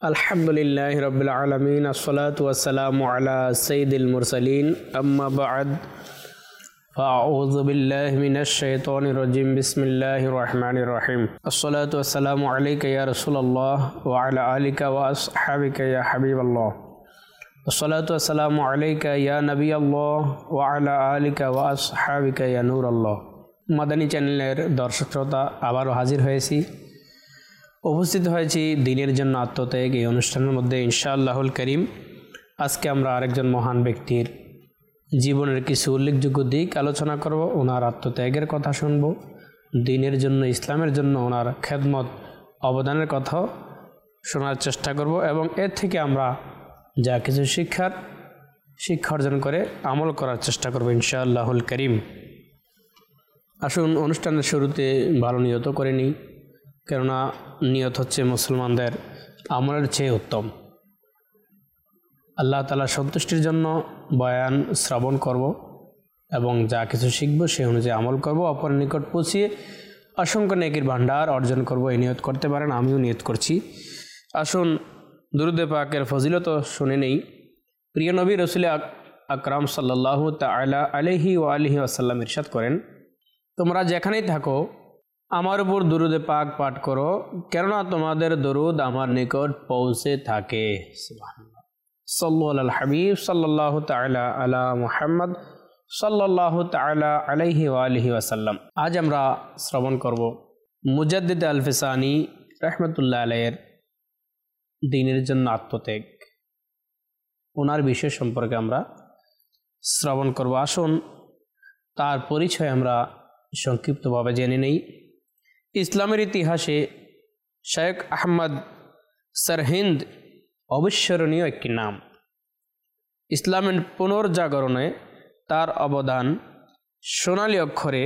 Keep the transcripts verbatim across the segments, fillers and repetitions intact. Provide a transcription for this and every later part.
আলহামদুলিল্লাহি রাব্বিল আলামিন আসসালাতু ওয়াসসালামু আলা সাইয়্যিদিল মুরসালিন আম্মা বা'দ ফাআউযু বিল্লাহি মিনাশ শাইতানির রাজিম বিসমিল্লাহির রহমানির রহিম আসসালাতু ওয়াসসালামু আলাইকা ইয়া রাসূলুল্লাহ ওয়া আলা আলিকা ওয়া আসহাবিকা ইয়া হাবিবাল্লাহ আসসালাতু ওয়াসসালামু আলাইকা ইয়া নবিয়াল্লাহ ওয়া আলা আলিকা ওয়া আসহাবিকা ইয়া নূরাল্লাহ। মাদানী চ্যানেলের দর্শক শ্রোতা, আবারও হাজির হয়েছি উপস্থিত হয়েছি দিনের জন্য আত্মত্যাগ এই অনুষ্ঠানের মধ্যে ইনশাআল্লাহুল করিম। আজকে আমরা আরেকজন মহান ব্যক্তির জীবনের কিছু উল্লেখযোগ্য দিক আলোচনা করব, ওনার আত্মত্যাগের কথা শুনব, দিনের জন্য ইসলামের জন্য ওনার খেদমত অবদানের কথাও শোনার চেষ্টা করব এবং এর থেকে আমরা যা কিছু শিক্ষার শিক্ষা অর্জন করে আমল করার চেষ্টা করব ইনশাআল্লাহুল করিম। আসুন অনুষ্ঠানের শুরুতে ভালো নিয়ত করে নিই, কেননা নিয়ত হচ্ছে মুসলমানদের আমলের চেয়ে উত্তম। আল্লাহ তাআলার সন্তুষ্টির জন্য বয়ান শ্রবণ করব এবং যা কিছু শিখব সে অনুযায়ী আমল করব, অপরের নিকট পৌঁছিয়ে অসংখ্য নেকির ভাণ্ডার অর্জন করব, এই নিয়ত করতে পারেন, আমিও নিয়ত করছি। আসুন দুরূদে পাকের ফজিলত শুনে নেই। প্রিয় নবী রাসূল আকরাম সাল্লাল্লাহু তাআলা আলাইহি ওয়া আলিহি ওয়াসাল্লাম ইরশাদ করেন, তোমরা যেখানেই থাকো আমার উপর দুরূদে পাক পাঠ করো, কেননা তোমাদের দরুদ আমার নিকট পৌঁছে থাকে। সুবহানাল্লাহ। সাল্লু আলাল হাবিব সাল্লাল্লাহু তাআলা আলা মুহাম্মদ সাল্লাল্লাহু তাআলা আলাইহি ওয়া আলিহি ওয়াসাল্লাম। আজ আমরা শ্রবণ করব মুজাদ্দিদ আল-ফিসানি রাহমাতুল্লাহ আলাইহির দ্বীনের জন্য আত্মত্যাগ, ওনার বিষয় সম্পর্কে আমরা শ্রবণ করব। আসুন তার পরিচয় আমরা সংক্ষিপ্তভাবে জেনে নেই। ইসলামের ইতিহাসে শেখ আহমদ সরহিন্দ অবিস্মরণীয় একটি নাম। ইসলামের পুনর্জাগরণে তার অবদান সোনালী অক্ষরে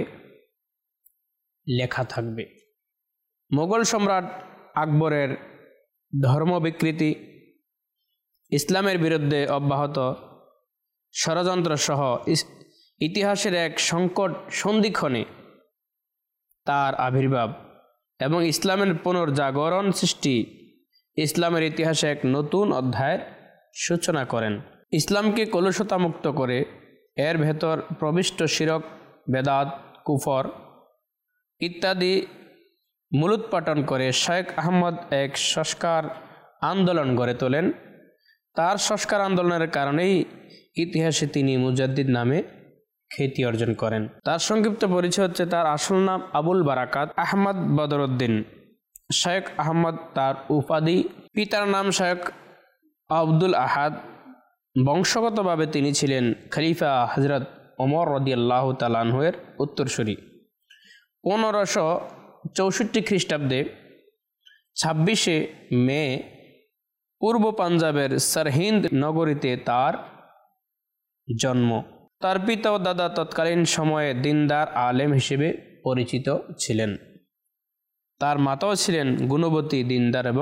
লেখা থাকবে। মোগল সম্রাট আকবরের ধর্ম বিকৃতি, ইসলামের বিরুদ্ধে অব্যাহত ষড়যন্ত্র সহ ইতিহাসের এক সংকট সন্ধিক্ষণে তার আবির্ভাব এবং ইসলামের পুনর্জাগরণ সৃষ্টি ইসলামের ইতিহাসে এক নতুন অধ্যায়ের সূচনা করেন। ইসলামকে কলুষতামুক্ত করে এর ভেতর প্রবিষ্ট শিরক, বেদাত, কুফর ইত্যাদি মূলোৎপাটন করে শেখ আহমদ এক সংস্কার আন্দোলন গড়ে তোলেন। তার সংস্কার আন্দোলনের কারণেই ইতিহাসে তিনি মুজাদ্দিদ নামে খ্যাতি অর্জন করেন। তার সংক্ষিপ্ত পরিচয় হচ্ছে, তার আসল নাম আবুল বারাকাত আহমদ বদরউদ্দিন। শেখ আহমদ তার উপাধি। পিতার নাম শেখ আব্দুল আহাদ। বংশগতভাবে তিনি ছিলেন খলিফা হজরত ওমর রাদিয়াল্লাহু তাআলা আনহু-এর উত্তরসূরি। পনেরোশো চৌষট্টি খ্রিস্টাব্দে ছাব্বিশে মে পূর্ব পাঞ্জাবের সরহিন্দ নগরীতে তার জন্ম। তার পিতা ও দাদা তৎকালীন সময়ে দিনদার আলেম হিসেবে পরিচিত ছিলেন। তার মাতাও ছিলেন গুণবতী, দিনদার এবং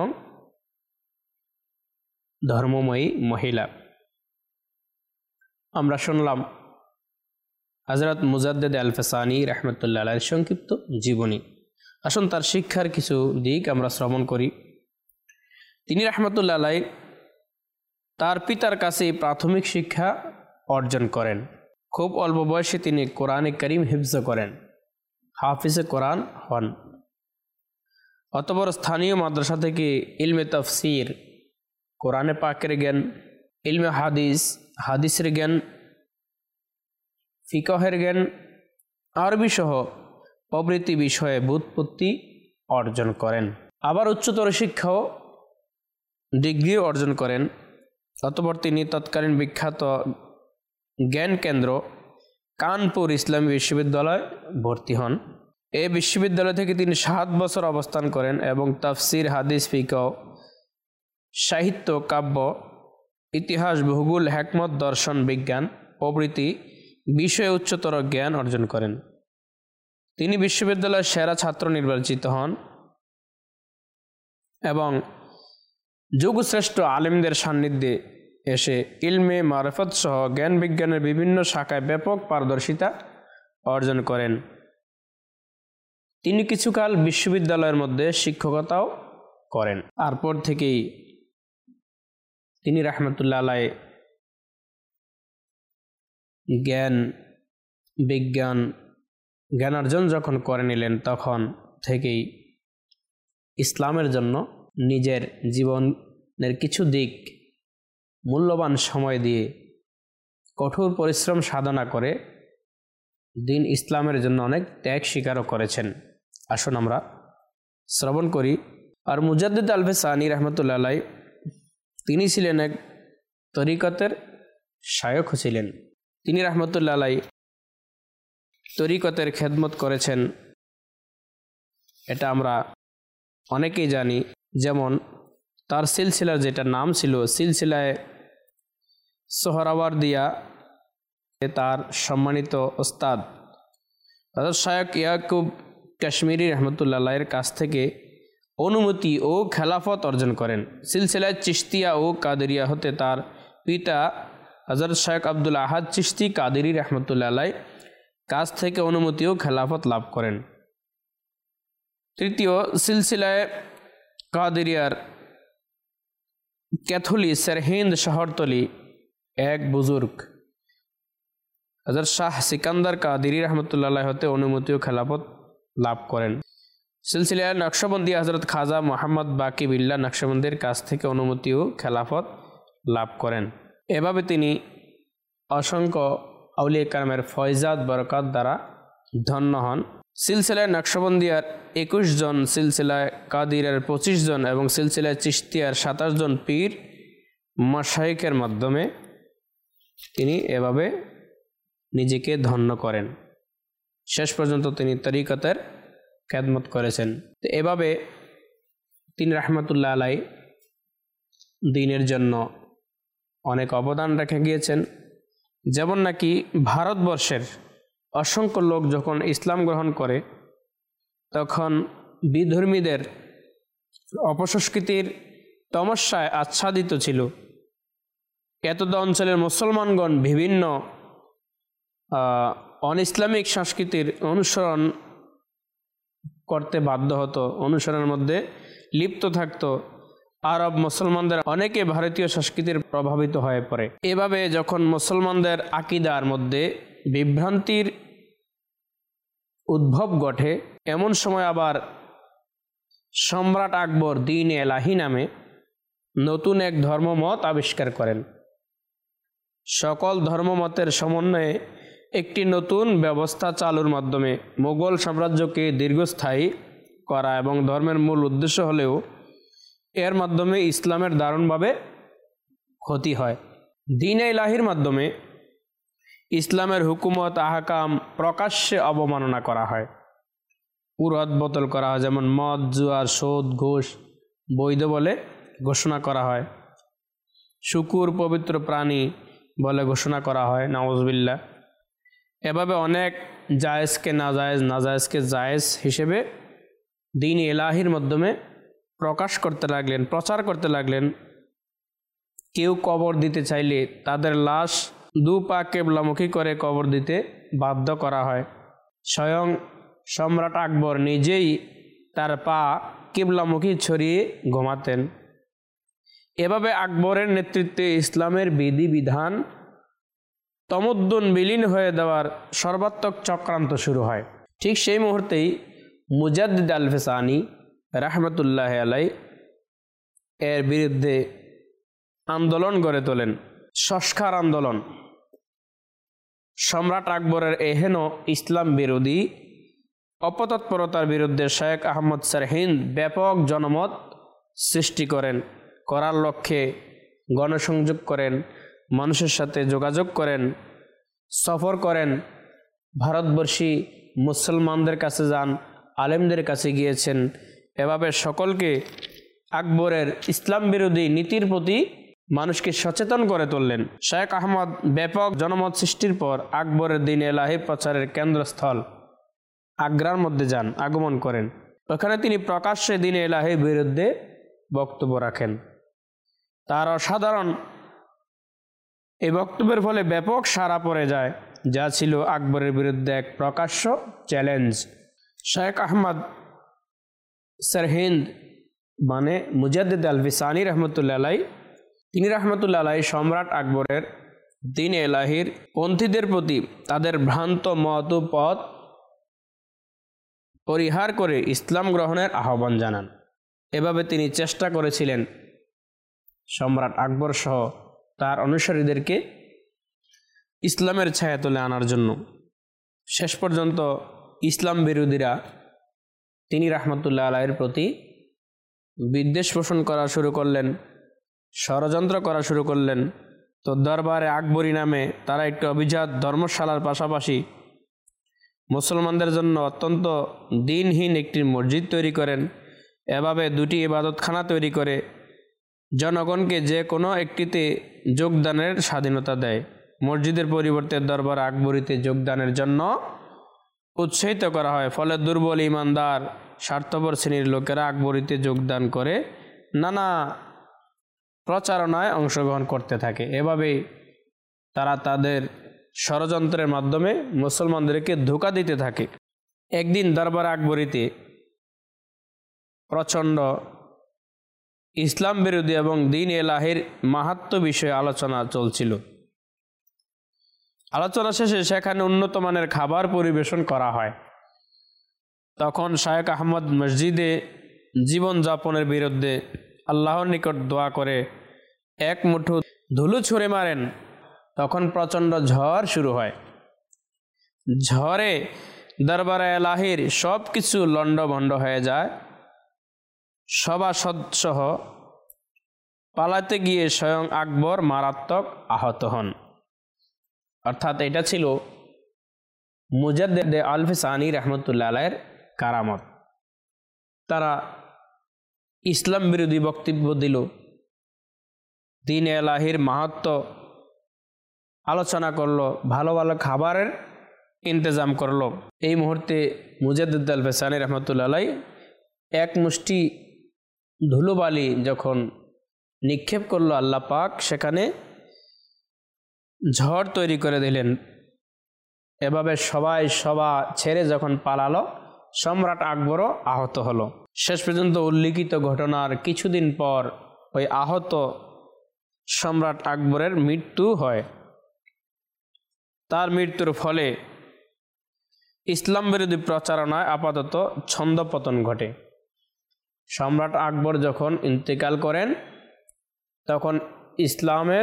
ধর্মময়ী মহিলা। আমরা শুনলাম হযরত মুজাদ্দিদ আল-ফিসানি রাহমাতুল্লাহ আলাইহির সংক্ষিপ্ত জীবনী। আসুন তার শিক্ষার কিছু দিক আমরা শ্রবণ করি। তিনি রাহমাতুল্লাহ আলাইহি তার পিতার কাছে প্রাথমিক শিক্ষা অর্জন করেন। খুব অল্প বয়সে তিনি কোরআনে কারীম হিফজ করেন, হাফিজে কোরআন হন। অতঃপর স্থানীয় মাদ্রাসা থেকে ইলমে তাফসির, কোরআনে পাকের জ্ঞান, ইলমে হাদিস, হাদিসের জ্ঞান, ফিকহের জ্ঞান, আরবি সহ প্রভৃতি বিষয়ে ব্যুৎপত্তি অর্জন করেন। আবার উচ্চতর শিক্ষাও ডিগ্রিও অর্জন করেন। অতঃপর তিনি তৎকালীন বিখ্যাত জ্ঞান কেন্দ্র কানপুর ইসলামী বিশ্ববিদ্যালয়ে ভর্তি হন। এই বিশ্ববিদ্যালয় থেকে তিনি সাত বছর অবস্থান করেন এবং তাফসির, হাদিস, ফিকহ, সাহিত্য, কাব্য, ইতিহাস, ভূগোল, হিকমত, দর্শন, বিজ্ঞান প্রভৃতি বিষয়ে উচ্চতর জ্ঞান অর্জন করেন। তিনি বিশ্ববিদ্যালয়ের সেরা ছাত্র নির্বাচিত হন এবং যুগশ্রেষ্ঠ আলেমদের সান্নিধ্যে এসে ইলমে মারিফত সহ জ্ঞান বিজ্ঞানের বিভিন্ন শাখায় ব্যাপক পারদর্শিতা অর্জন করেন। তিনি কিছুকাল বিশ্ববিদ্যালয়ের মধ্যে শিক্ষকতাও করেন। তারপর থেকেই তিনি রাহমাতুল্লাহ আলাই জ্ঞান বিজ্ঞান জ্ঞানার্জন যখন করে নিলেন তখন থেকেই ইসলামের জন্য নিজের জীবনের কিছু দিক মূল্যবান সময় দিয়ে কঠোর পরিশ্রম সাধনা করে দিন ইসলামের জন্য অনেক ত্যাগ স্বীকারও করেছেন। আসুন আমরা শ্রবণ করি। আর মুজাদ্দিদ আলফে সানি রহমতুল্লাহ আলাই তিনি ছিলেন এক তরিকতের শায়খ ছিলেন। তিনি রহমতুল্লাহ আলাই তরিকতের খেদমত করেছেন, এটা আমরা অনেকেই জানি। যেমন তার সিলসিলার যেটা নাম ছিল সিলসিলায় সোহরাওয়ার্দিয়া, তার সম্মানিত ওস্তাদ হযরত শায়খ ইয়াকুব কাশ্মীরি রহমতুল্লাহ আলাইয়ের কাছ থেকে অনুমতি ও খেলাফত অর্জন করেন। সিলসিলায় চিশতিয়া ও কাদেরিয়া হতে তার পিতা হযরত শায়খ আব্দুল আহাদ চিশতি কাদেরি রহমতুল্লাহ আলাই কাছ থেকে অনুমতি ও খেলাফত লাভ করেন। তৃতীয়, সিলসিলায় কাদেরিয়ার ক্যাথলি সেরহিন্দ শহরতলি এক বুজুর্গ হযরত শাহ সিকান্দার কাদেরি রহমতুল্লাহ আলাই হতে অনুমতি ও খেলাফত লাভ করেন। সিলসিলায় নকশবন্দি হযরত খাজা মোহাম্মদ বাকি বিল্লাহ নকশবন্দির কাছ থেকে অনুমতি ও খেলাফত লাভ করেন। এভাবে তিনি অসংখ্য আউলিয়া কারামের ফয়জাত বরকত দ্বারা ধন্য হন। সিলসিলায় নকশবন্দিয়ার একুশ জন, সিলসিলায় কাদিরের পঁচিশ জন এবং সিলসিলায় চিশতিয়ার সাতাশ জন পীর মাশায়েখের মাধ্যমে তিনি এভাবে নিজেকে ধন্য করেন। শেষ পর্যন্ত তিনি তরিকতের খেদমত করেছেন। তো এভাবে তিনি রাহমাতুল্লাহ আলাই দ্বীনের জন্য অনেক অবদান রেখে গিয়েছেন। যেমন নাকি ভারতবর্ষের অসংখ্য লোক যখন ইসলাম গ্রহণ করে তখন বিধর্মীদের অপসংস্কৃতির তমস্যায় আচ্ছাদিত ছিল। এতদ অঞ্চলের মুসলমানগণ বিভিন্ন অন ইসলামিক সংস্কৃতির অনুসরণ করতে বাধ্য হতো, অনুসরণের মধ্যে লিপ্ত থাকত। আরব মুসলমানদের অনেকে ভারতীয় সংস্কৃতির প্রভাবিত হয়ে পড়ে। এভাবে যখন মুসলমানদের আকিদার মধ্যে বিভ্রান্তির উদ্ভব ঘটে, এমন সময় আবার সম্রাট আকবর দ্বীন এলাহি নামে নতুন এক ধর্মমত আবিষ্কার করেন। সকল ধর্মমতের সমন্বয়ে একটি নতুন ব্যবস্থা চালুর মাধ্যমে মোগল সাম্রাজ্যকে দীর্ঘস্থায়ী করা এবং ধর্মের মূল উদ্দেশ্য হলেও এর মাধ্যমে ইসলামের দারুণভাবে ক্ষতি হয়। দ্বীন ইলাহির মাধ্যমে ইসলামের হুকুমত আহকাম প্রকাশ্যে অবমাননা করা হয়, পুরত বোতল করা হয়। যেমন মদ, জুয়ার, সুদ, ঘুষ বৈধ বলে ঘোষণা করা হয়, শুকুর পবিত্র প্রাণী বলে ঘোষণা করা হয়, নাউজুবিল্লাহ। এভাবে অনেক জায়েজকে নাজায়েজ, নাজায়েজকে জায়েজ হিসেবে দ্বীন ইলাহির মাধ্যমে প্রকাশ করতে লাগলেন, প্রচার করতে লাগলেন। কেউ কবর দিতে চাইলে তাদের লাশ দু পা কেবলামুখী করে কবর দিতে বাধ্য করা হয়। স্বয়ং সম্রাট আকবর নিজেই তার পা কেবলামুখী ছড়িয়ে ঘুমাতেন। এভাবে আকবরের নেতৃত্বে ইসলামের বিধিবিধান তমদ্দুন বিলীন হয়ে দেওয়ার সর্বাত্মক চক্রান্ত শুরু হয়। ঠিক সেই মুহূর্তেই মুজাদ্দিদ আলফে সানি রাহমাতুল্লাহ আলাই এর বিরুদ্ধে আন্দোলন গড়ে তোলেন, সংস্কার আন্দোলন। সম্রাট আকবরের এহেন ইসলাম বিরোধী অপতৎপরতার বিরুদ্ধে শেখ আহমদ সেরহিন্দ ব্যাপক জনমত সৃষ্টি করেন, করার লক্ষ্যে গণসংযোগ করেন, মানুষের সাথে যোগাযোগ করেন, সফর করেন, ভারতবর্ষী মুসলমানদের কাছে যান, আলেমদের কাছে গিয়েছেন। এভাবে সকলকে আকবরের ইসলাম বিরোধী নীতির প্রতি মানুষকে সচেতন করে তুললেন। শেখ আহমদ ব্যাপক জনমত সৃষ্টির পর আকবরের দ্বীন ইলাহি প্রচারের কেন্দ্রস্থল আগ্রার মধ্যে যান, আগমন করেন। ওখানে তিনি প্রকাশ্যে দ্বীন ইলাহির বিরুদ্ধে বক্তব্য রাখেন। তার অসাধারণ এই বক্তব্যের ফলে ব্যাপক সাড়া পড়ে যায়, যা ছিল আকবরের বিরুদ্ধে এক প্রকাশ্য চ্যালেঞ্জ। শেখ আহমদ সেরহিন্দ মানে মুজাদ্দিদ আলফে সানি রহমতুল্লাহ আলাই তিনি রহমতুল্লাহ আলাইহি সম্রাট আকবরের দ্বীন এলাহির পন্থীদের প্রতি তাদের ভ্রান্ত মত ও পথ পরিহার করে ইসলাম গ্রহণের আহ্বান জানান। এভাবে তিনি চেষ্টা করেছিলেন সম্রাট আকবর সহ তার অনুসারীদেরকে ইসলামের ছায়াতলে আনার জন্য। শেষ পর্যন্ত ইসলাম বিরোধীরা তিনি রহমতুল্লাহ আলাইহির প্রতি বিদ্বেষ পোষণ করা শুরু করলেন, ষড়যন্ত্র করা শুরু করলেন। তো দরবারে আকবরী নামে তারা একটি অভিজাত ধর্মশালার পাশাপাশি মুসলমানদের জন্য অত্যন্ত দিনহীন একটি মসজিদ তৈরি করেন। এভাবে দুটি ইবাদতখানা তৈরি করে জনগণকে যে কোনো একটিতে যোগদানের স্বাধীনতা দেয়। মসজিদের পরিবর্তে দরবার আকবরীতে যোগদানের জন্য উৎসাহিত করা হয়। ফলে দুর্বল ইমানদার স্বার্থপর শ্রেণীর লোকেরা আকবরীতে যোগদান করে নানা প্রচারণায় অংশগ্রহণ করতে থাকে। এভাবেই তারা তাদের ষড়যন্ত্রের মাধ্যমে মুসলমানদেরকে ধোঁকা দিতে থাকে। একদিন দরবার আকবরীতে প্রচণ্ড ইসলাম বিরোধী এবং দ্বীন এলাহির মাহাত্ম্য বিষয়ে আলোচনা চলছিল। আলোচনা শেষে সেখানে উন্নত মানের খাবার পরিবেশন করা হয়। তখন শায়েখ আহমদ মসজিদে জীবনযাপনের বিরুদ্ধে আল্লাহর নিকট দোয়া করে এক মুঠো ধুলো ছুঁড়ে মারেন। তখন প্রচণ্ড ঝড় শুরু হয়। ঝড়ে দরবারে এলাহির সব কিছু লণ্ডভণ্ড হয়ে যায়। সভাসদসহ পালাতে গিয়ে স্বয়ং আকবর মারাত্মক আহত হন। অর্থাৎ এটা ছিল মুজাদ্দেদ আলফ সানি রহমতুল্লাহ আলাইহির কারামত। তারা ইসলাম বিরোধী বক্তব্য দিল, দ্বীন এলাহির মাহাত্ম্য আলোচনা করলো, ভালো ভালো খাবারের ইন্তজাম করলো। এই মুহূর্তে মুজাদ্দেদ আলফ সানি রহমতুল্লাহ আলাইহি এক মুষ্টি ধুলোবালি যখন নিক্ষেপ করলো, আল্লাহ পাক সেখানে ঝড় তৈরি করে দিলেন। এভাবে সবাই সভা ছেড়ে যখন পালালো, সম্রাট আকবরও আহত হলো। শেষ পর্যন্ত উল্লিখিত ঘটনার কিছুদিন পর ওই আহত সম্রাট আকবরের মৃত্যু হয়। তার মৃত্যুর ফলে ইসলাম বিরোধী প্রচারণায় আপাতত ছন্দপতন ঘটে। সম্রাট আকবর যখন ইন্তেকাল করেন তখন ইসলামের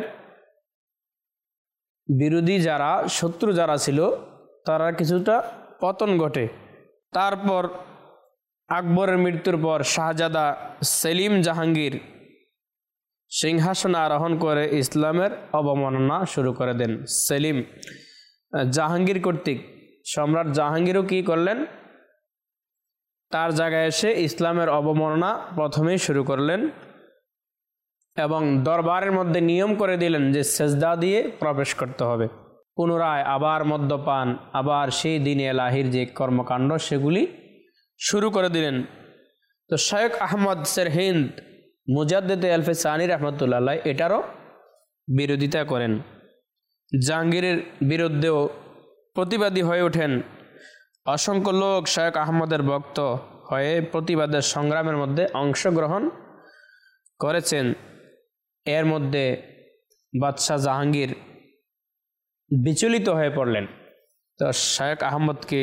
বিরোধী যারা শত্রু যারা ছিল তারা কিছুটা পতন ঘটে। তারপর আকবরের মৃত্যুর পর শাহজাদা সেলিম জাহাঙ্গীর সিংহাসনে আরোহণ করে ইসলামের অবমাননা শুরু করে দেন। সেলিম জাহাঙ্গীর কর্তৃক সম্রাট জাহাঙ্গীরও কী করলেন, তার জায়গায় এসে ইসলামের অবমাননা প্রথমেই শুরু করলেন এবং দরবারের মধ্যে নিয়ম করে দিলেন যে সেজদা দিয়ে প্রবেশ করতে হবে। পুনরায় আবার মদ্যপান, আবার সেই দ্বীন এলাহির যে কর্মকাণ্ড সেগুলি শুরু করে দিলেন। তো শায়েখ আহমদ সেরহিন্দ মুজাদ্দেদ আলফ সানি রহমতুল্লাহ আলাইহি এটারও বিরোধিতা করেন। জাহাঙ্গীরের বিরুদ্ধেও প্রতিবাদী হয়ে ওঠেন। অসংখ্য লোক শায়েখ আহমদের ভক্ত হয়ে প্রতিবাদের সংগ্রামের মধ্যে অংশগ্রহণ করেছেন। এর মধ্যে বাদশাহ জাহাঙ্গীর বিচলিত হয়ে পড়লেন। তো শায়েখ আহমদকে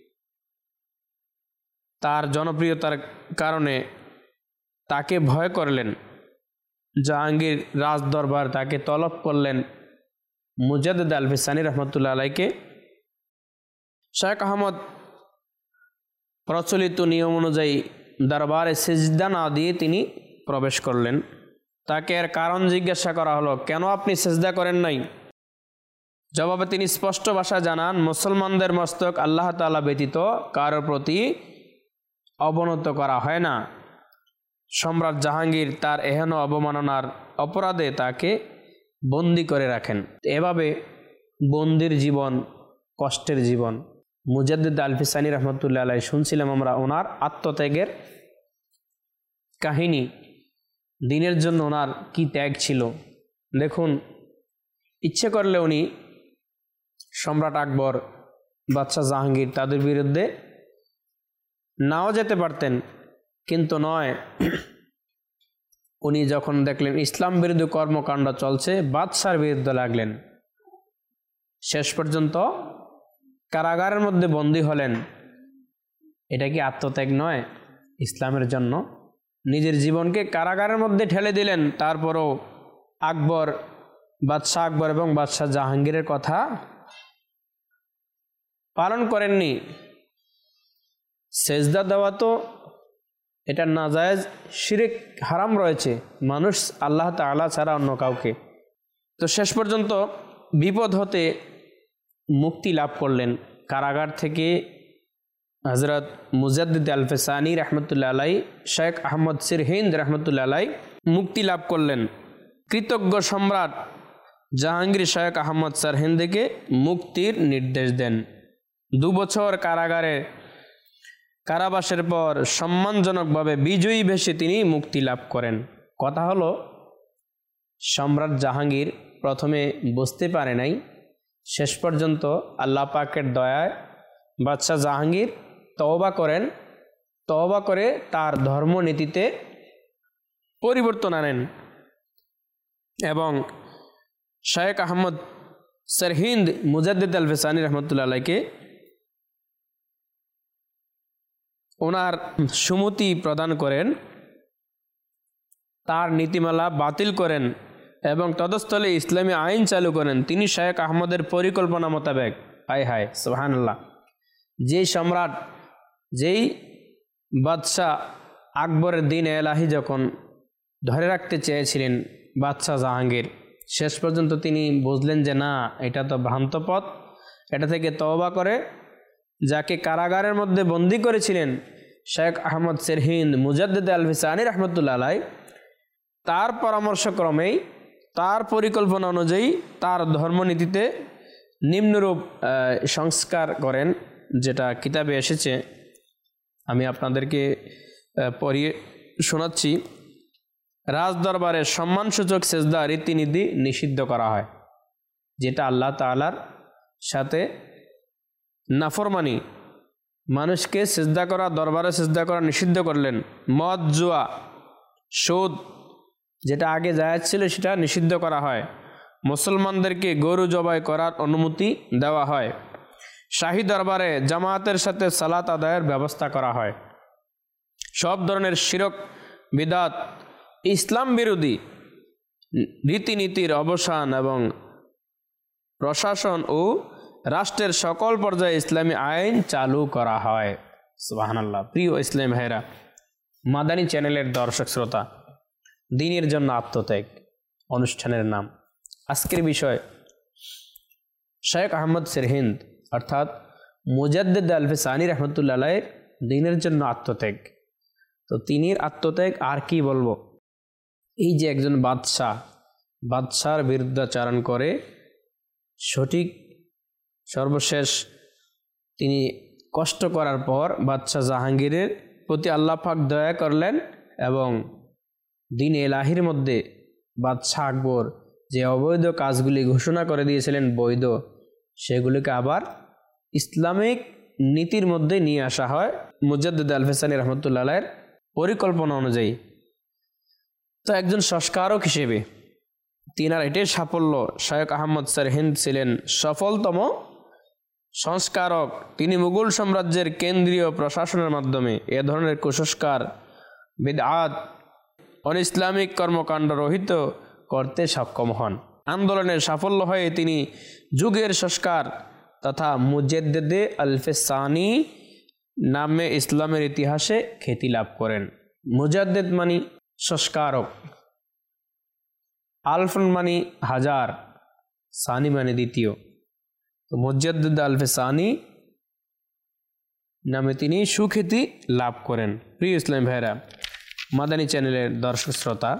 তার জনপ্রিয়তার কারণে তাকে ভয় করলেন। জাহাঙ্গীর রাজদরবার তাকে তলব করলেন মুজাদ্দেদ আলফ সানি রহমতুল্লাহ আলাইহিকে। শায়েখ আহমদ প্রচলিত নিয়ম অনুযায়ী দরবারে সিজদা না দিয়ে তিনি প্রবেশ করলেন। তাকে এর কারণ জিজ্ঞাসা করা হলো, কেন আপনি সিজদা করেন নাই? জবাবে তিনি স্পষ্ট ভাষায় জানান, মুসলমানদের মস্তক আল্লাহ তাআলা ব্যতীত কারো প্রতি অবনত করা হয় না। সম্রাট জাহাঙ্গীর তার এহেন অবমাননার অপরাধে তাকে বন্দি করে রাখেন। এভাবে বন্দির জীবন কষ্টের জীবন। মুজাদ্দেদ আলফ সানি রহমতুল্লাহ আলাইহি শুনছিলাম আমরা ওনার আত্মত্যাগের কাহিনী, দিনের জন্য ওনার কি ত্যাগ ছিল। দেখুন, ইচ্ছে করলে উনি সম্রাট আকবর, বাদশাহ জাহাঙ্গীর তাদের বিরুদ্ধে নাও যেতে পারতেন, কিন্তু নয়, উনি যখন দেখলেন ইসলাম বিরোধী কর্মকাণ্ড চলছে, বাদশার বিরুদ্ধে লাগলেন। শেষ পর্যন্ত কারাগারের মধ্যে বন্দী হলেন। এটা কি আত্মত্যাগ নয় ইসলামের জন্য? নিজের জীবনকে কারাগারের মধ্যে ঠেলে দিলেন, তারপরও আকবর, বাদশাহ আকবর এবং বাদশাহ জাহাঙ্গীরের কথা পালন করেননি। সেজদা দেওয়া তো এটা নাজায়েজ, শিরক, হারাম রয়েছে, মানুষ আল্লাহ তাআলা ছাড়া অন্য কাউকে। তো শেষ পর্যন্ত বিপদ হতে মুক্তি লাভ করলেন। কারাগার থেকে হযরত মুজাদ্দিদ আল-ফিসানি রহমতুল্লাহ আলাই, শেখ আহমদ সিরহিন্দ রহমতুল্লাহ আলাই মুক্তি লাভ করলেন। কৃতজ্ঞ সম্রাট জাহাঙ্গীর শেখ আহমদ সিরহিন্দকে মুক্তির নির্দেশ দেন। দু বছর কারাগারে কারাবাসের পর সম্মানজনকভাবে বিজয়ী ভেসে তিনি মুক্তি লাভ করেন। কথা হলো, সম্রাট জাহাঙ্গীর প্রথমে বুঝতে পারে নাই, শেষ পর্যন্ত আল্লাহ পাকের দয়ায় বাদশাহ জাহাঙ্গীর তওবা করেন। তওবা করে তার ধর্মনীতিতে পরিবর্তন আনেন এবং শেখ আহমদ সিরহিন্দ মুজাদ্দিদ আল-ফিসানি রহমতুল্লাহ আলাইকে ওনার সুমতি প্রদান করেন, তার নীতিমালা বাতিল করেন এবং তদস্থলে ইসলামী আইন চালু করেন। তিনি শেখ আহমদের পরিকল্পনা মোতাবেক, হায় হায় সুবহানাল্লাহ, যেই সম্রাট, যেই বাদশাহ আকবরের দিন এলাহি যখন ধরে রাখতে চেয়েছিলেন বাদশাহ জাহাঙ্গীর, শেষ পর্যন্ত তিনি বুঝলেন যে না, এটা তো ভ্রান্ত পথ। এটা থেকে তওবা করে যাকে কারাগারের মধ্যে বন্দী করেছিলেন শেখ আহমদ সিরহিন্দ মুজাদ্দিদ আল-ফিসানি রহমতুল্লাহ আলাই, তার পরামর্শক্রমেই, তার পরিকল্পনা অনুযায়ী তার ধর্মনীতিতে নিম্নরূপ সংস্কার করেন, যেটা কিতাবে এসেছে। আমি আপনাদেরকে পড়িয়ে শোনাচ্ছি। রাজদরবারে সম্মানসূচক সেজদা রীতিনীতি নিষিদ্ধ করা হয়, যেটা আল্লাহ তাআলার সাথে নাফরমানি। মানুষকে সেজদা করা, দরবারে সেজদা করা নিষিদ্ধ করলেন। মদ, জুয়া, সুদ, যেটা আগে জায়েজ ছিল সেটা নিষিদ্ধ করা হয়। মুসলমানদেরকে গরু জবাই করার অনুমতি দেওয়া হয়। শাহী দরবারে জামায়াতের সাথে সালাত আদায়ের ব্যবস্থা করা হয়। সব ধরনের শিরক, বিদাত, ইসলাম বিরোধী রীতিনীতির অবসান এবং প্রশাসন ও রাষ্ট্রের সকল পর্যায়ে ইসলামী আইন চালু করা হয়। সুবহানাল্লাহ। প্রিয় ইসলাম ভাইরা, মাদানী চ্যানেলের দর্শক শ্রোতা, দ্বীনের জন্য আত্মত্যাগ অনুষ্ঠানের নাম। আজকের বিষয় শেখ আহমদ সিরহিন্দ অর্থাৎ মুজাদ্দিদ আল-ফিসানি রহমতুল্লাহ আলাইহির দ্বীনের জন্য আত্মত্যাগ। তো তিনির আত্মত্যাগ আর কি বলবো। এই যে একজন বাদশাহ বাদশার বিরুদ্ধাচারণ করে, সঠিক সর্বশেষ তিনি কষ্ট করার পর বাদশাহ জাহাঙ্গীরের প্রতি আল্লাহ পাক দয়া করলেন এবং দ্বীন এলাহির মধ্যে বাদশাহ আকবর যে অবৈধ কাজগুলি ঘোষণা করে দিয়েছিলেন বৈধ, সেগুলিকে আবার ইসলামিক নীতির মধ্যে নিয়ে আসা হয় মুজাদ্দিদ আল-ফিসানি রহমতুল্লাহ আলাইহির পরিকল্পনা অনুযায়ী। তো একজন সংস্কারক হিসেবে তিনার এটাই সাফল্য। শেখ আহমদ সিরহিন্দ ছিলেন সফলতম সংস্কারক। তিনি মুঘল সাম্রাজ্যের কেন্দ্রীয় প্রশাসনের মাধ্যমে এ ধরনের কুসংস্কার, বিদআত, অনিসলামিক কর্মকাণ্ড রহিত করতে সক্ষম হন। আন্দোলনের সাফল্য হয়ে তিনি যুগের সংস্কার তথা মুজাদ্দিদ আল-ফিসানি নামে ইসলামের ইতিহাসে খ্যাতি লাভ করেন। মুজাদ্দিদ মানি সংস্কারক, আলফন মানি হাজার, সানি মানে দ্বিতীয়। তো মুজাদ্দিদ আল-ফিসানি নামে তিনি সুখ্যাতি লাভ করেন। প্রিয় ইসলাম ভাইরা, মাদানী চ্যানেলের দর্শক শ্রোতা,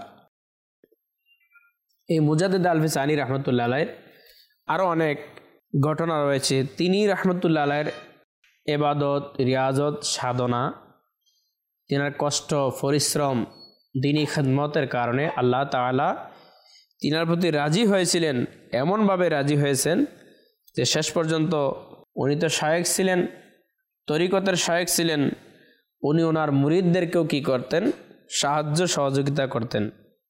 এই মুজাদ্দিদ আল-ফিসানি রহমতুল্লাহ আলাইহির আরও অনেক ঘটনা রয়েছে। তিনি রহমতুল্লাহ আলাইহির ইবাদত, রিয়াজত, সাধনা, তিনার কষ্ট, পরিশ্রম, দ্বীনী খিদমতের কারণে আল্লাহ তাআলা তিনার প্রতি রাজি হয়েছিলেন। এমনভাবে রাজি হয়েছেন যে শেষ পর্যন্ত উনি তো শায়েখ ছিলেন, তরিকতের শায়েখ ছিলেন, উনি ওনার মুরিদদেরকেও কি করতেন, সাহায্য সহযোগিতা করতেন।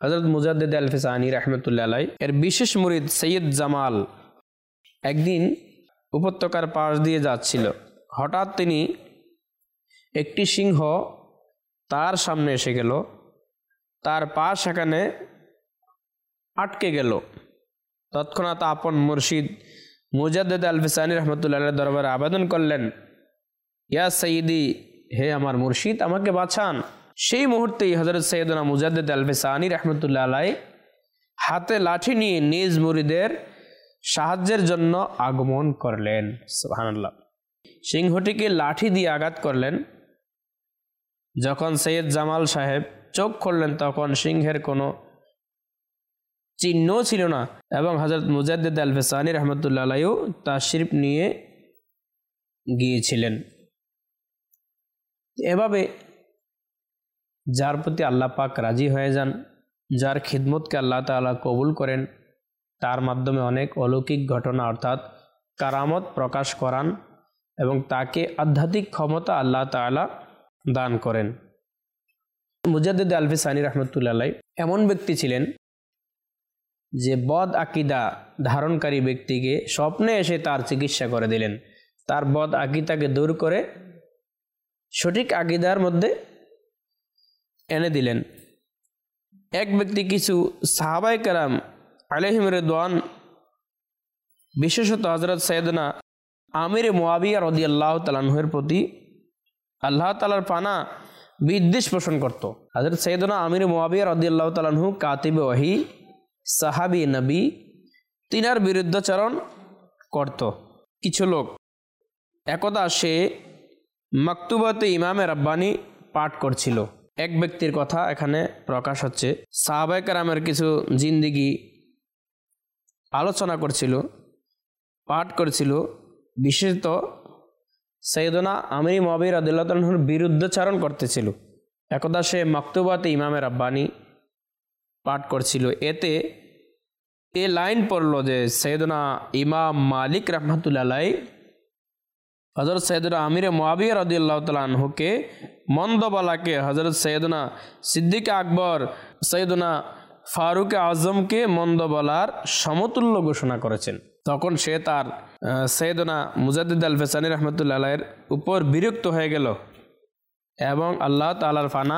হযরত মুজাদ্দিদ আল-ফিসানি রাহমাতুল্লাহ আলাইহি এর বিশেষ মুরিদ সৈয়দ জামাল একদিন উপত্যকার পাশ দিয়ে যাচ্ছিল। হঠাৎ তিনি একটি সিংহ তার সামনে এসে গেল, তার পা সেখানে আটকে গেল। তৎক্ষণাৎ আপন মুর্শিদ মুজাদ্দিদ আল-ফিসানি রাহমাতুল্লাহ আলাইহির দরবারে আবেদন করলেন, ইয়া সাইয়্যিদি, হে আমার মুর্শিদ, আমাকে বাঁচান। সেই মুহূর্তেই হযরত সৈয়দনা মুজাদ্দিদ আল-ফিসানি রাহমাতুল্লাহ আলাইহি হাতে লাঠি নিয়ে নিজ মুরিদের সাহায্যের জন্য আগমন করলেন। সুবহানাল্লাহ। সিংহটিকে লাঠি দিয়ে আঘাত করলেন। যখন সৈয়দ জামাল সাহেব চোখ খুললেন তখন সিংহের কোনো চিহ্ন ছিল না এবং হযরত মুজাদ্দিদ আল-ফিসানি রাহমাতুল্লাহ আলাইহিও তাশরিফ নিয়ে গিয়েছিলেন। এভাবে যার প্রতি আল্লাহ পাক রাজি হয়ে যান, যার খিদমতকে আল্লাহ তাআলা কবুল করেন, তার মাধ্যমে অনেক অলৌকিক ঘটনা অর্থাৎ কারামত প্রকাশ করান এবং তাকে আধ্যাত্মিক ক্ষমতা আল্লাহ তাআলা দান করেন। মুজাদ্দিদ আল-ফিসানি রাহমাতুল্লাহ আলাইহি এমন ব্যক্তি ছিলেন যে বদ আকীদা ধারণকারী ব্যক্তিকে স্বপ্নে এসে তার চিকিৎসা করে দিলেন, তার বদ আকীদাকে দূর করে সঠিক আকীদার মধ্যে এনে দিলেন। এক ব্যক্তি কিছু সাহাবায়ে কেরাম আলাইহিম রিদওয়ান, বিশেষত হযরত সৈয়দনা আমির মুআবিয়া রাদিয়াল্লাহু তাআলা আনহুর প্রতি আল্লাহ তাআলার পানা বিদ্বেষ পোষণ করত। হযরত সৈয়দনা আমির মুআবিয়া রাদিয়াল্লাহু তাআলা আনহু কাতিবে ওহী, সাহাবী নবী, তিনার বিরুদ্ধাচরণ করত। কিছু লোক একদা সে মাকতুবাতে ইমামে রাব্বানি পাঠ করছিল। এক ব্যক্তির কথা এখানে প্রকাশ হচ্ছে। সাহাবায়ে কেরামের কিছু জিন্দেগি আলোচনা করছিল, পাঠ করছিল। বিশেষত সৈয়দনা আমির মুআবিয়া রাদিয়াল্লাহু তাআলা আনহুর বিরুদ্ধাচরণ করতেছিল। একদা সে মাকতুবাতে ইমামে রাব্বানি পাঠ করছিল। এতে এ লাইন পড়ল যে সৈয়দনা ইমাম মালিক রাহমাতুল্লাহ আলাইহি হযরত সৈয়দনা আমির মুআবিয়া রাদিয়াল্লাহু তাআলা আনহুকে মন্দ বলাকে হযরত সৈয়দনা সিদ্দিক আকবর, সৈয়দনা ফারুক আজমকে মন্দ বলার সমতুল্য ঘোষণা করেছেন। তখন সে তার সৈয়দনা মুজাদ্দিদ আল-ফিসানি রাহমাতুল্লাহ আলাইহির উপর বিরক্ত হয়ে গেল এবং আল্লাহ তাআলার ফানা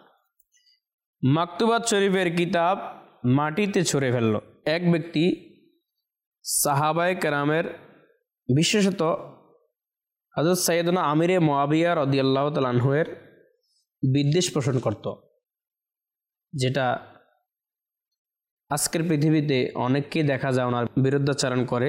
মাকতুবাত শরীফের কিতাব মাটিতে ছুঁড়ে ফেলল। এক ব্যক্তি সাহাবায়ে কেরামের বিশেষত হযরত সৈয়দনা আমিরে মুআবিয়া রাদিয়াল্লাহু তাআলা আনহুর বিদ্বেষ পোষণ করত, যেটা আজকের পৃথিবীতে অনেককেই দেখা যায় ওনার বিরুদ্ধাচরণ করে,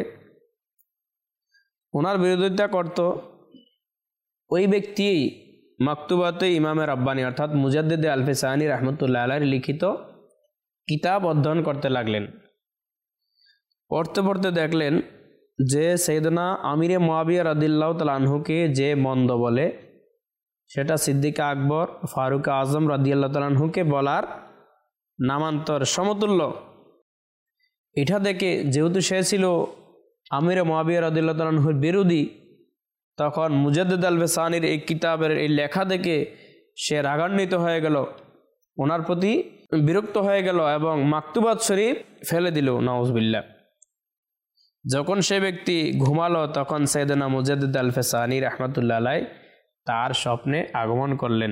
ওনার বিরোধিতা করত। ওই ব্যক্তি মাকতুবাতে ইমামে রাব্বানি অর্থাৎ মুজাদ্দিদ আল-ফিসানি রাহমাতুল্লাহ আলাইহির লিখিত কিতাব অধ্যয়ন করতে লাগলেন। পড়তে পড়তে দেখলেন যে সৈয়দনা আমিরে মুআবিয়া রাদিয়াল্লাহু তাআলা আনহুকে যে মন্দ বলে সেটা সিদ্দিক আকবর, ফারুক আজম রাদিয়াল্লাহু তাআলা আনহুকে বলার নামান্তর সমতুল্য। এটা দেখে যেহেতু সে ছিল আমিরে মুআবিয়া রাদিয়াল্লাহু তাআলা আনহুর বিরোধী, তখন মুজাদ্দিদ আল-ফিসানির এই কিতাবের এই লেখা দেখে সে রাগান্বিত হয়ে গেল, ওনার প্রতি বিরক্ত হয়ে গেল এবং মাকতুবাত শরীফ ফেলে দিল। নাউজুবিল্লাহ। যখন সে ব্যক্তি ঘুমালো তখন সৈয়দনা মুজাদ্দিদ আল-ফিসানি রাহমাতুল্লাহ আলাইহি তার স্বপ্নে আগমন করলেন।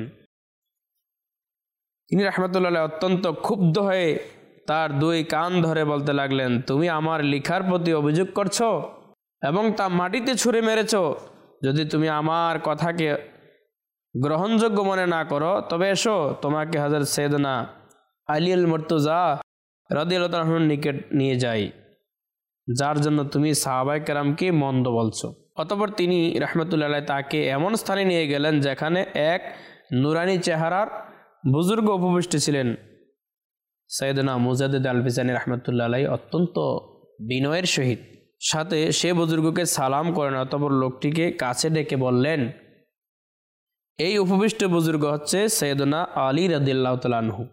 তিনি রাহমাতুল্লাহ আলাইহি অত্যন্ত ক্ষুব্ধ হয়ে তার দুই কান ধরে বলতে লাগলেন, তুমি আমার লেখার প্রতি অভিযোগ করছো এবং তা মাটিতে ছুঁড়ে মেরেছ। যদি তুমি আমার কথাকে গ্রহণযোগ্য মনে না করো তবে এসো তোমাকে হযরত সৈয়দনা আলী আল মুর্তজা রাদিয়াল্লাহু তাআলা আনহুর নিকট নিয়ে যাই, যার জন্য তুমি সাহাবায়ে কেরামকে মন্দ বলছো। অতঃপর তিনি রাহমাতুল্লাহ আলাইহি তাকে এমন স্থানে নিয়ে গেলেন যেখানে এক নুরানি চেহারার বুজুর্গ উপবিষ্ট ছিলেন। সৈয়দনা মুজাদ্দিদ আল-ফিসানি রাহমাতুল্লাহ আলাইহি অত্যন্ত বিনয়ের সহিত সাথে সে বুজুর্গকে সালাম করেন। অতঃপর লোকটিকে কাছে ডেকে বললেন, এই উপবিষ্ট বুজুর্গ হচ্ছে সৈয়দনা আলী রাদিয়াল্লাহু তাআলা আনহু,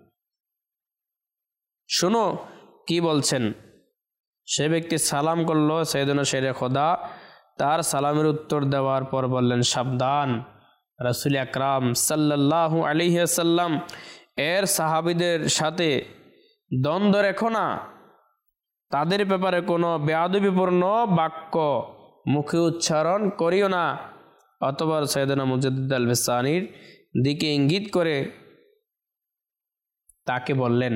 শোনো কি বলছেন। সে ব্যক্তি সালাম করলো। সৈয়দনা শেরে খোদা তার সালামের উত্তর দেওয়ার পর বললেন, সাবধান, রাসূল আকরাম সাল্লাল্লাহু আলাইহি ওয়াসাল্লাম এর সাহাবীদের সাথে দ্বন্দ্ব রেখো না, তাদের ব্যাপারে কোনো বেয়াদবিপূর্ণ বাক্য মুখে উচ্চারণ করিও না। অতঃপর সৈয়দনা মুজাদ্দিদ আল ফিসানির দিকে ইঙ্গিত করে তাকে বললেন,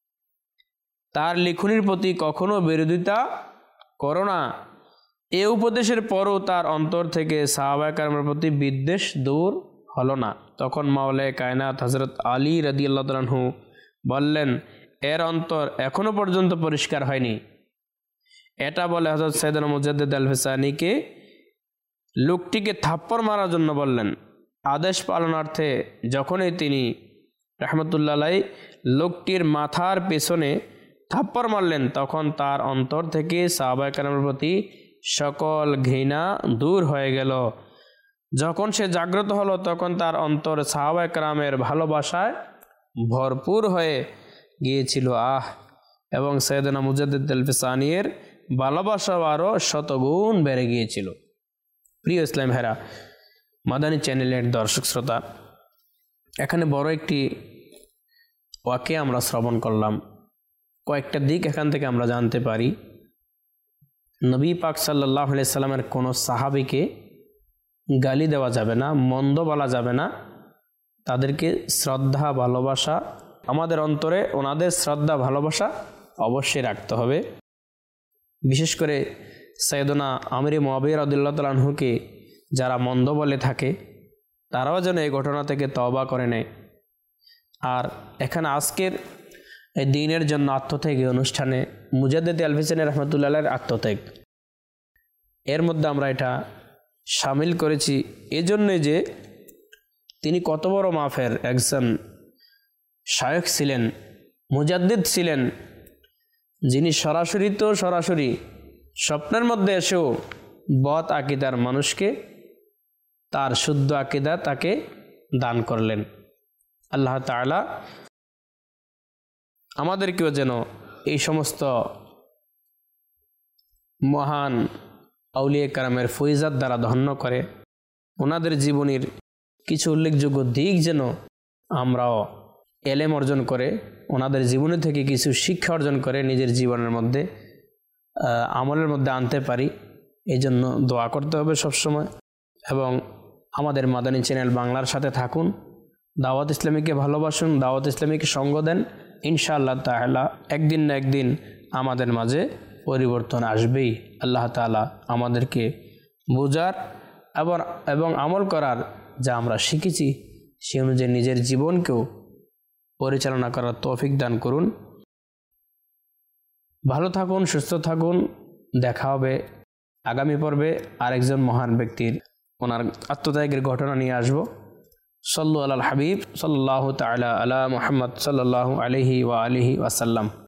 তার লিখনির প্রতি কখনো বিরোধিতা করো না। এ উপদেশের পরও তার অন্তর থেকে সাহাবায়ে কেরামের প্রতি বিদ্বেষ দূর হলো না। তখন মাওলায়ে কায়নাত হযরত আলী রাদিয়াল্লাহু তাআলা আনহু বললেন, এর অন্তর এখনো পর্যন্ত পরিষ্কার হয়নি। এটা বলে হযরত সৈয়দনা মুজাদ্দিদ আল ফিসানিকে লোকটিকে থাপ্পড় মারার জন্য বললেন। আদেশ পালনার্থে যখনই তিনি রাহমাতুল্লাহ আলাইহি লোকটির মাথার পেছনে থাপ্পড় মারলেন, তখন তার অন্তর থেকে সাহাবায়ে কেরামের প্রতি সকল ঘৃণা দূর হয়ে গেল। যখন সে জাগ্রত হলো, তখন তার অন্তর সাহাবায়ে কেরামের ভালোবাসায় ভরপুর হয়ে গিয়েছিল। আহ এবং সৈয়দনা মুজাদ্দিদ আল ফিসানির ভালোবাসা আরও শতগুণ বেড়ে গিয়েছিল। প্রিয় ইসলাম ভাইরা, মাদানী চ্যানেলের দর্শক শ্রোতা, এখানে বড় একটি ওয়াকে আমরা শ্রবণ করলাম। কয়েকটা দিক এখান থেকে আমরা জানতে পারি। নবী পাক সাল্লাল্লাহু আলাইহি সাল্লামের কোনো সাহাবীকে গালি দেওয়া যাবে না, মন্দ বলা যাবে না। তাদেরকে শ্রদ্ধা ভালোবাসা, আমাদের অন্তরে ওনাদের শ্রদ্ধা ভালোবাসা অবশ্যই রাখতে হবে। বিশেষ করে সৈয়দনা আমির মুআবিয়া রাদিয়াল্লাহু তাআলা আনহুকে যারা মন্দ বলে থাকে, তারাও যেন এই ঘটনা থেকে তওবা করে নেয়। আর এখানে আজকের এই দিনের জন্য আত্মত্যাগ অনুষ্ঠানে মুজাদ্দিদ আল ফিসানি রাহমাতুল্লাহ আলাইহির আত্মত্যাগ, এর মধ্যে আমরা এটা শামিল করেছি এজন্যই যে তিনি কত বড় মাফের একজন শায়খ ছিলেন, মুজাদ্দিদ ছিলেন, যিনি সরাসরি তো সরাসরি স্বপ্নের মধ্যে এসেও বদ আকিদার মানুষকে তার শুদ্ধ আকিদা তাকে দান করলেন। আল্লাহ তাআলা আমাদেরকেও যেন এই সমস্ত মহান আউলিয়া কেরামের ফয়জাত দ্বারা ধন্য করে, ওনাদের জীবনীর কিছু উল্লেখযোগ্য দিক যেন আমরাও এলেম অর্জন করে, ওনাদের জীবনী থেকে কিছু শিক্ষা অর্জন করে নিজের জীবনের মধ্যে আমলের মধ্যে আনতে পারি। এই জন্য দোয়া করতে হবে সবসময়। এবং আমাদের মাদানী চ্যানেল বাংলার সাথে থাকুন, দাওয়াত ইসলামীকে ভালোবাসুন, দাওয়াত ইসলামীকে সঙ্গ দেন। ইনশাআল্লাহ তাআলা একদিন না একদিন আমাদের মাঝে পরিবর্তন আসবেই। আল্লাহ তাআলা আমাদেরকে বোঝার এবং এবং আমল করার যা আমরা শিখেছি সে অনুযায়ী নিজের জীবনকেও পরিচালনা করার তৌফিক দান করুন। ভালো থাকুন, সুস্থ থাকুন। দেখা হবে আগামী পর্বে আরেকজন মহান ব্যক্তির ওনার আত্মত্যাগের ঘটনা নিয়ে আসব। সাল্লু আলাল হাবিব সাল্লাল্লাহু তাআলা আলা মুহাম্মদ সাল্লাল্লাহু আলাইহি ওয়া আলিহি ওয়াসাল্লাম।